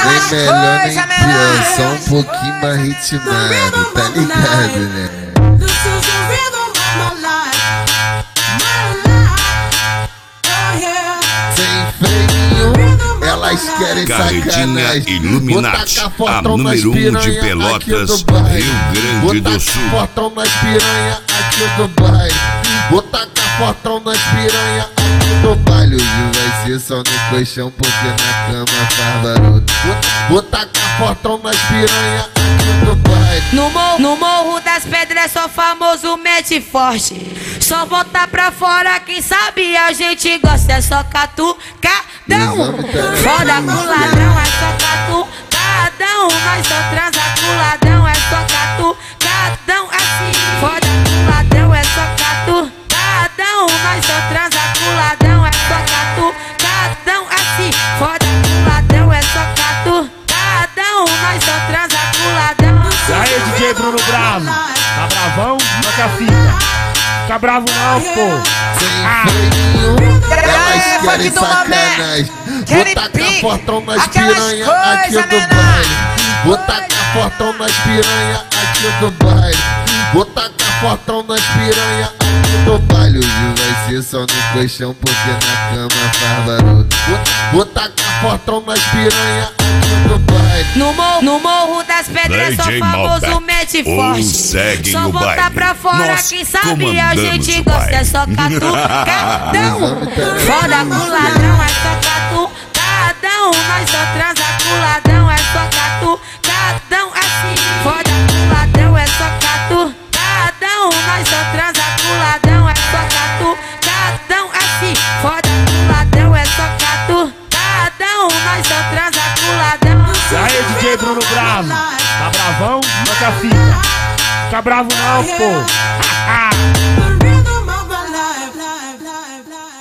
Nem melhor nem pior, só um pouquinho mais ritmado, tá ligado, né? Sem freio, elas querem Carretinha sacanagem. Illuminati, a número 1 de Pelotas, Rio Grande do Sul. Fortão nas piranha aqui do baile. Vou tacar fortão nas piranha aqui do baile. Hoje vai ser só no colchão porque na cama faz barulho. Vou tacar fortão nas piranha aqui do baile. No morro das pedras sou famoso mente forte. Só voltar pra fora quem sabe a gente gosta. É só catucadão. Foda com ladrão, é só catucadão. Nós só transa com ladrão, é só catucadão. Assim, foda com ladrão, é só catucadão. Nós só transa com ladrão, é só catucadão. Assim, foda com ladrão, é só catucadão. Nós só transa com ladrão. E aí, DJ Bruno Bravo, tá bravão? Toca a fita. Fica bravo não, pô. Sem freio, elas querem sacanagem. Vou tacar fortão nas piranha aqui do baile. Vou tacar fortão nas piranha aqui do baile. Vou tacar fortão nas piranha aqui do baile. Hoje vai ser só no colchão porque na cama faz barulho. Vou tacar fortão nas piranha aqui do baile. No morro das pedras sou famoso mente forte. Só voltar pra fora quem sabe a gente gosta. É só catucadão. Foda com ladrão, é só catucadão. Nós só transa com ladrão, é só catucadão. Assim, foda com ladrão, é só catucadão. Nós só transa com ladrão, é só catucadão. Assim, foda com ladrão, é só catucadão. Nós só transa com ladrão. E aí, DJ Bruno Bravo, tá bravão? Toca a fita. Fica bravo não, pô.